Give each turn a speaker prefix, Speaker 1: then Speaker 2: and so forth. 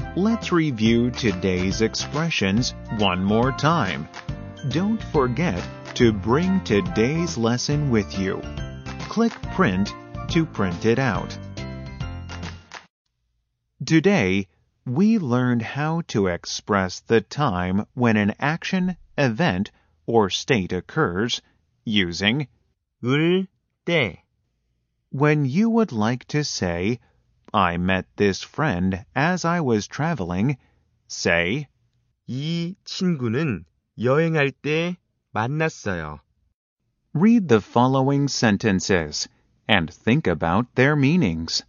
Speaker 1: Let's review today's expressions one more time. Don't forget to bring today's lesson with you. Click Print to print it out. Today, we learned how to express the time when an action, event, or state occurs using
Speaker 2: 을 때,
Speaker 1: when you would like to say, I met this friend as I was traveling, say,
Speaker 2: 이 친구는 여행할 때 만났어요.
Speaker 1: read the following sentences and think about their meanings.